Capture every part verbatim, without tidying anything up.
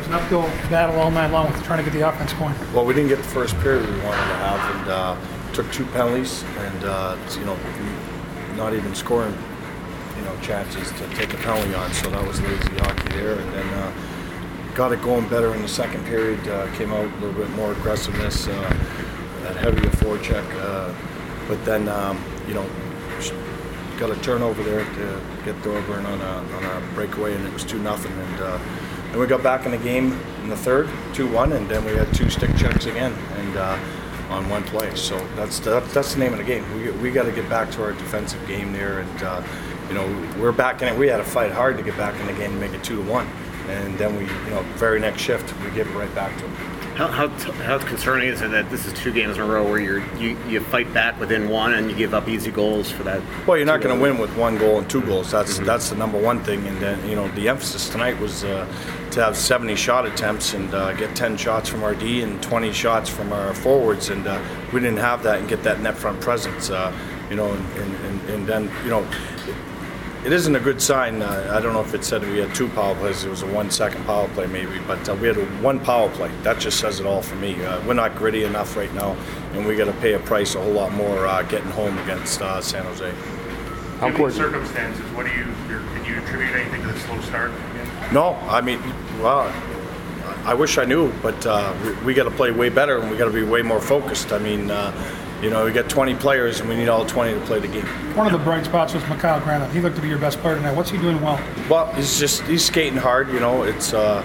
an uphill battle all night long with trying to get the offense going. Well, we didn't get the first period we wanted to have, and uh, took two penalties, and uh, you know, not even scoring, you know, chances to take a penalty on. So that was lazy hockey there, and then uh, got it going better in the second period. Uh, came out a little bit more aggressiveness, uh, that heavier forecheck, uh, but then um, you know, got a turnover there to get Thorburn on a on a breakaway, and it was two nothing, and. Uh, And we got back in the game in the third, two one, and then we had two stick checks again, and uh, on one play. So that's the, that's the name of the game. We we got to get back to our defensive game there, and uh, you know, we're back in it. We had to fight hard to get back in the game and make it two to one, and then we, you know, very next shift we give it right back to them. How how, t- how concerning is it that this is two games in a row where you're you, you fight back within one and you give up easy goals for that? Well, you're not going to win with one goal and two goals. That's mm-hmm. that's the number one thing. And then, you know, the emphasis tonight was uh, to have seventy shot attempts and uh, get ten shots from our D and twenty shots from our forwards, and uh, we didn't have that and get that net front presence. Uh, you know, and, and, and then, you know, it isn't a good sign. Uh, I don't know if it said we had two power plays. It was a one-second power play maybe, but uh, we had a one power play. That just says it all for me. Uh, we're not gritty enough right now, and we got to pay a price a whole lot more uh, getting home against uh, San Jose. How Given the circumstances, what do you can you attribute anything to the slow start? No, I mean, well, I wish I knew, but uh, we, we got to play way better, and we got to be way more focused. I mean. Uh, You know, we got twenty players, and we need all twenty to play the game. One of the bright spots was Mikhail Granlund. He looked to be your best player tonight. What's he doing well? Well, he's just he's skating hard. You know, it's uh,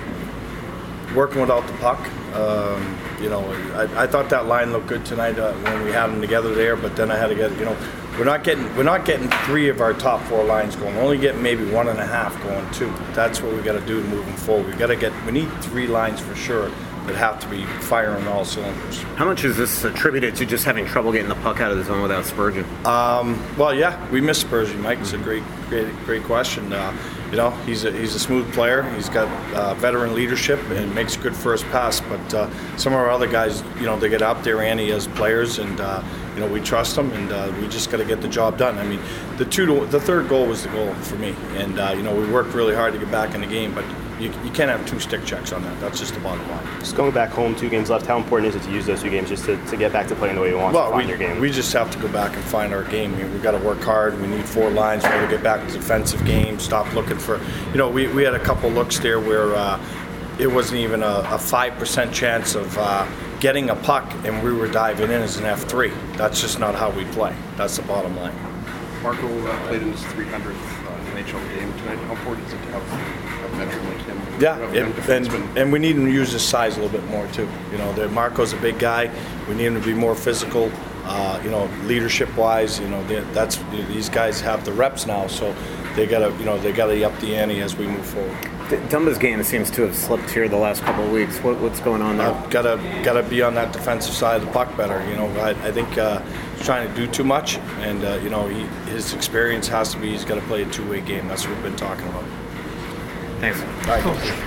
working without the puck. Um, you know, I, I thought that line looked good tonight uh, when we had them together there. But then I had to get, you know, we're not getting we're not getting three of our top four lines going. We're only getting maybe one and a half going too. That's what we got to do moving forward. We got to get we need three lines for sure. That have to be firing all cylinders. How much is this attributed to just having trouble getting the puck out of the zone without Spurgeon? Um, well, yeah, we miss Spurgeon, Mike. It's a great, great, great question. Uh, you know, he's a he's a smooth player. He's got uh, veteran leadership and makes good first pass. But uh, some of our other guys, you know, they get out there, Andy, as players, and uh, you know, we trust them, and uh, we just got to get the job done. I mean, the two, to, the third goal was the goal for me, and uh, you know, we worked really hard to get back in the game, but. You, you can't have two stick checks on that. That's just the bottom line. Just going back home, two games left, how important is it to use those two games just to, to get back to playing the way you want well, to find we, your game? We just have to go back and find our game. I mean, we've got to work hard. We need four lines. We've got to get back to defensive game, stop looking for, you know, we, we had a couple looks there where uh, it wasn't even a, a five percent chance of uh, getting a puck, and we were diving in as an F three. That's just not how we play. That's the bottom line. Marco uh, played in his three hundredth uh, N H L game tonight. How important is it to have a veteran like him? Yeah, it, and, and we need him to use his size a little bit more too. You know, Marco's a big guy. We need him to be more physical. Uh, you know, leadership-wise, you know, that's these guys have the reps now, so they gotta, you know, they gotta up the ante as we move forward. Dumba's game seems to have slipped here the last couple of weeks. What, what's going on there? Uh, gotta gotta be on that defensive side of the puck better. You know, I, I think uh, he's trying to do too much, and uh, you know, he, his experience has to be he's got to play a two-way game. That's what we've been talking about. Thanks. All right. Cool.